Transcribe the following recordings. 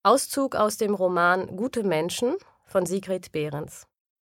Auszug aus dem Roman Gute Menschen von Sigrid Behrens.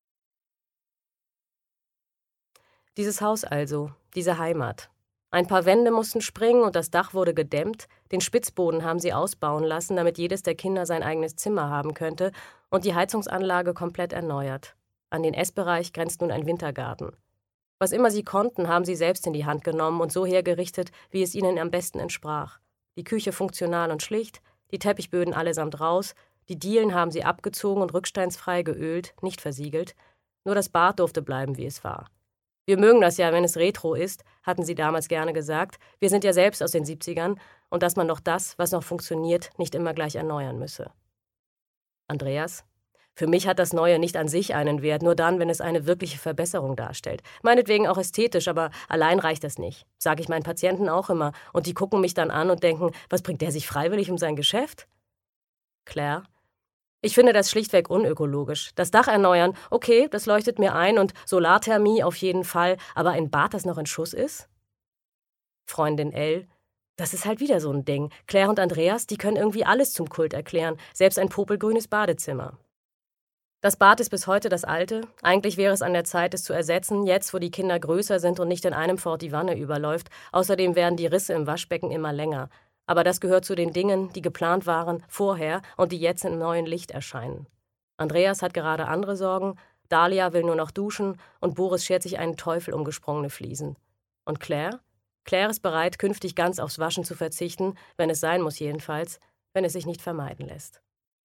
Dieses Haus also, diese Heimat. Ein paar Wände mussten springen und das Dach wurde gedämmt, den Spitzboden haben sie ausbauen lassen, damit jedes der Kinder sein eigenes Zimmer haben könnte, und die Heizungsanlage komplett erneuert. An den Essbereich grenzt nun ein Wintergarten. Was immer sie konnten, haben sie selbst in die Hand genommen und so hergerichtet, wie es ihnen am besten entsprach. Die Küche funktional und schlicht, die Teppichböden allesamt raus, die Dielen haben sie abgezogen und rücksteinsfrei geölt, nicht versiegelt. Nur das Bad durfte bleiben, wie es war. Wir mögen das ja, wenn es retro ist, hatten sie damals gerne gesagt. Wir sind ja selbst aus den 70ern und dass man doch das, was noch funktioniert, nicht immer gleich erneuern müsse. Andreas? Für mich hat das Neue nicht an sich einen Wert, nur dann, wenn es eine wirkliche Verbesserung darstellt. Meinetwegen auch ästhetisch, aber allein reicht das nicht. Sage ich meinen Patienten auch immer. Und die gucken mich dann an und denken, was bringt der sich freiwillig um sein Geschäft? Claire? Ich finde das schlichtweg unökologisch. Das Dach erneuern, okay, das leuchtet mir ein und Solarthermie auf jeden Fall, aber ein Bad, das noch in Schuss ist? Freundin L. Das ist halt wieder so ein Ding. Claire und Andreas, die können irgendwie alles zum Kult erklären, selbst ein popelgrünes Badezimmer. Das Bad ist bis heute das alte. Eigentlich wäre es an der Zeit, es zu ersetzen, jetzt, wo die Kinder größer sind und nicht in einem Fort die Wanne überläuft. Außerdem werden die Risse im Waschbecken immer länger. Aber das gehört zu den Dingen, die geplant waren vorher und die jetzt im neuen Licht erscheinen. Andreas hat gerade andere Sorgen, Dalia will nur noch duschen und Boris schert sich einen Teufel um gesprungene Fliesen. Und Claire? Claire ist bereit, künftig ganz aufs Waschen zu verzichten, wenn es sein muss jedenfalls, wenn es sich nicht vermeiden lässt.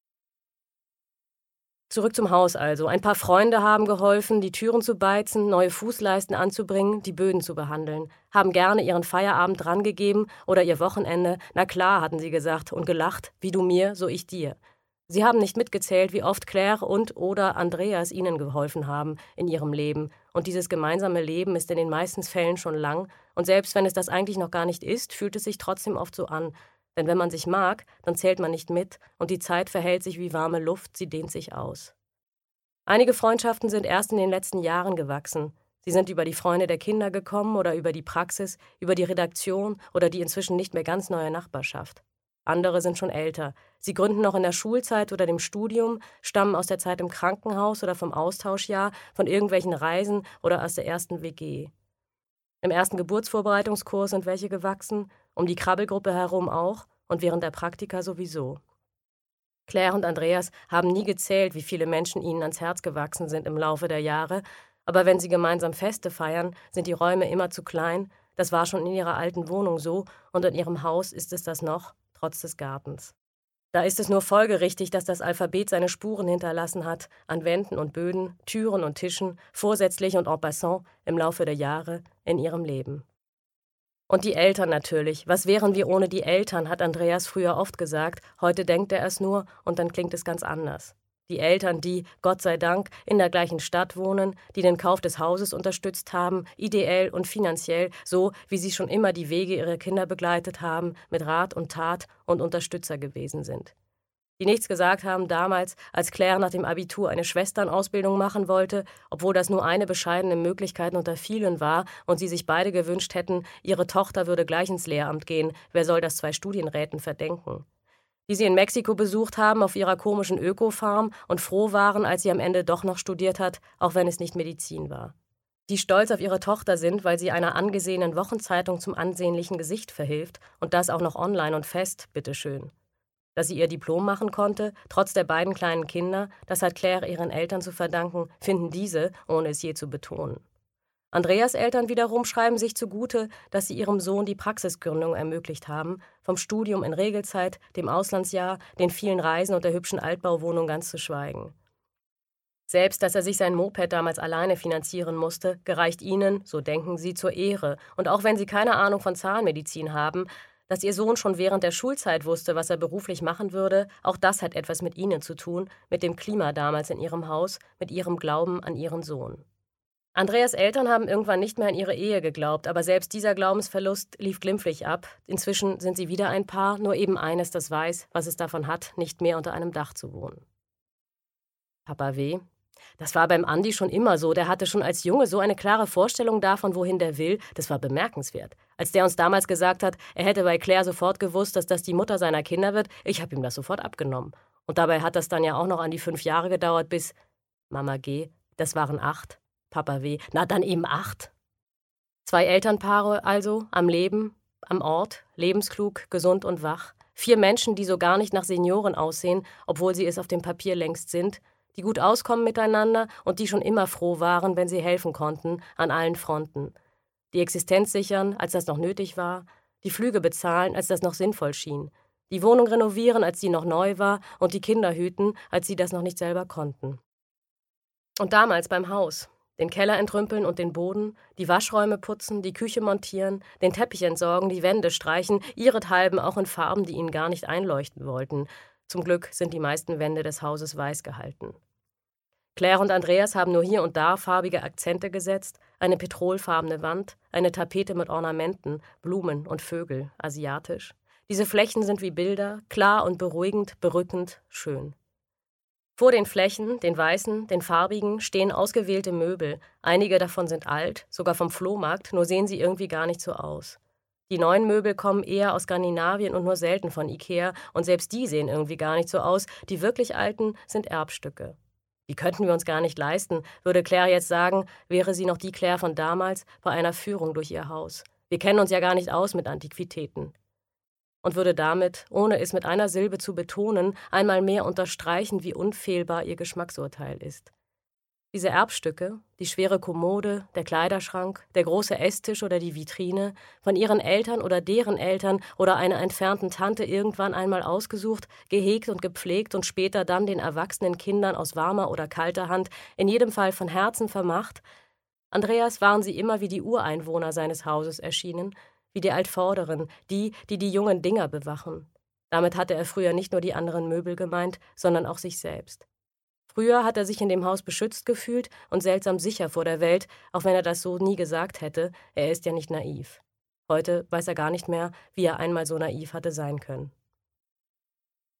Zurück zum Haus also. Ein paar Freunde haben geholfen, die Türen zu beizen, neue Fußleisten anzubringen, die Böden zu behandeln. Haben gerne ihren Feierabend drangegeben oder ihr Wochenende. Na klar, hatten sie gesagt und gelacht, wie du mir, so ich dir. Sie haben nicht mitgezählt, wie oft Claire und oder Andreas ihnen geholfen haben in ihrem Leben. Und dieses gemeinsame Leben ist in den meisten Fällen schon lang. Und selbst wenn es das eigentlich noch gar nicht ist, fühlt es sich trotzdem oft so an. Denn wenn man sich mag, dann zählt man nicht mit und die Zeit verhält sich wie warme Luft, sie dehnt sich aus. Einige Freundschaften sind erst in den letzten Jahren gewachsen. Sie sind über die Freunde der Kinder gekommen oder über die Praxis, über die Redaktion oder die inzwischen nicht mehr ganz neue Nachbarschaft. Andere sind schon älter. Sie gründen noch in der Schulzeit oder dem Studium, stammen aus der Zeit im Krankenhaus oder vom Austauschjahr, von irgendwelchen Reisen oder aus der ersten WG. Im ersten Geburtsvorbereitungskurs sind welche gewachsen, um die Krabbelgruppe herum auch und während der Praktika sowieso. Claire und Andreas haben nie gezählt, wie viele Menschen ihnen ans Herz gewachsen sind im Laufe der Jahre, aber wenn sie gemeinsam Feste feiern, sind die Räume immer zu klein. Das war schon in ihrer alten Wohnung so und in ihrem Haus ist es das noch, trotz des Gartens. Da ist es nur folgerichtig, dass das Alphabet seine Spuren hinterlassen hat, an Wänden und Böden, Türen und Tischen, vorsätzlich und en passant im Laufe der Jahre in ihrem Leben. Und die Eltern natürlich. Was wären wir ohne die Eltern, hat Andreas früher oft gesagt. Heute denkt er es nur und dann klingt es ganz anders. Die Eltern, die, Gott sei Dank, in der gleichen Stadt wohnen, die den Kauf des Hauses unterstützt haben, ideell und finanziell, so wie sie schon immer die Wege ihrer Kinder begleitet haben, mit Rat und Tat und Unterstützer gewesen sind. Die nichts gesagt haben damals, als Claire nach dem Abitur eine Schwesternausbildung machen wollte, obwohl das nur eine bescheidene Möglichkeit unter vielen war und sie sich beide gewünscht hätten, ihre Tochter würde gleich ins Lehramt gehen, wer soll das 2 Studienräten verdenken. Die sie in Mexiko besucht haben auf ihrer komischen Öko-Farm und froh waren, als sie am Ende doch noch studiert hat, auch wenn es nicht Medizin war. Die stolz auf ihre Tochter sind, weil sie einer angesehenen Wochenzeitung zum ansehnlichen Gesicht verhilft und das auch noch online und fest, bitteschön. Dass sie ihr Diplom machen konnte, trotz der beiden kleinen Kinder, das hat Claire ihren Eltern zu verdanken, finden diese, ohne es je zu betonen. Andreas' Eltern wiederum schreiben sich zugute, dass sie ihrem Sohn die Praxisgründung ermöglicht haben, vom Studium in Regelzeit, dem Auslandsjahr, den vielen Reisen und der hübschen Altbauwohnung ganz zu schweigen. Selbst, dass er sich sein Moped damals alleine finanzieren musste, gereicht ihnen, so denken sie, zur Ehre. Und auch wenn sie keine Ahnung von Zahnmedizin haben, dass ihr Sohn schon während der Schulzeit wusste, was er beruflich machen würde, auch das hat etwas mit ihnen zu tun, mit dem Klima damals in ihrem Haus, mit ihrem Glauben an ihren Sohn. Andreas' Eltern haben irgendwann nicht mehr an ihre Ehe geglaubt, aber selbst dieser Glaubensverlust lief glimpflich ab. Inzwischen sind sie wieder ein Paar, nur eben eines, das weiß, was es davon hat, nicht mehr unter einem Dach zu wohnen. Papa W. Das war beim Andi schon immer so. Der hatte schon als Junge so eine klare Vorstellung davon, wohin der will. Das war bemerkenswert. Als der uns damals gesagt hat, er hätte bei Claire sofort gewusst, dass das die Mutter seiner Kinder wird, ich habe ihm das sofort abgenommen. Und dabei hat das dann ja auch noch an die 5 Jahre gedauert, bis Mama G., das waren 8, Papa W., na dann eben 8. 2 Elternpaare also, am Leben, am Ort, lebensklug, gesund und wach. 4 Menschen, die so gar nicht nach Senioren aussehen, obwohl sie es auf dem Papier längst sind, die gut auskommen miteinander und die schon immer froh waren, wenn sie helfen konnten, an allen Fronten. Die Existenz sichern, als das noch nötig war, die Flüge bezahlen, als das noch sinnvoll schien, die Wohnung renovieren, als sie noch neu war und die Kinder hüten, als sie das noch nicht selber konnten. Und damals beim Haus, den Keller entrümpeln und den Boden, die Waschräume putzen, die Küche montieren, den Teppich entsorgen, die Wände streichen, ihrethalben auch in Farben, die ihnen gar nicht einleuchten wollten. Zum Glück sind die meisten Wände des Hauses weiß gehalten. Claire und Andreas haben nur hier und da farbige Akzente gesetzt, eine petrolfarbene Wand, eine Tapete mit Ornamenten, Blumen und Vögel, asiatisch. Diese Flächen sind wie Bilder, klar und beruhigend, berückend, schön. Vor den Flächen, den weißen, den farbigen, stehen ausgewählte Möbel. Einige davon sind alt, sogar vom Flohmarkt, nur sehen sie irgendwie gar nicht so aus. Die neuen Möbel kommen eher aus Skandinavien und nur selten von Ikea, und selbst die sehen irgendwie gar nicht so aus. Die wirklich alten sind Erbstücke. Die könnten wir uns gar nicht leisten, würde Claire jetzt sagen, wäre sie noch die Claire von damals bei einer Führung durch ihr Haus. Wir kennen uns ja gar nicht aus mit Antiquitäten. Und würde damit, ohne es mit einer Silbe zu betonen, einmal mehr unterstreichen, wie unfehlbar ihr Geschmacksurteil ist. Diese Erbstücke, die schwere Kommode, der Kleiderschrank, der große Esstisch oder die Vitrine, von ihren Eltern oder deren Eltern oder einer entfernten Tante irgendwann einmal ausgesucht, gehegt und gepflegt und später dann den erwachsenen Kindern aus warmer oder kalter Hand, in jedem Fall von Herzen vermacht. Andreas waren sie immer wie die Ureinwohner seines Hauses erschienen, wie die Altvorderen, die die jungen Dinger bewachen. Damit hatte er früher nicht nur die anderen Möbel gemeint, sondern auch sich selbst. Früher hat er sich in dem Haus beschützt gefühlt und seltsam sicher vor der Welt, auch wenn er das so nie gesagt hätte, er ist ja nicht naiv. Heute weiß er gar nicht mehr, wie er einmal so naiv hatte sein können.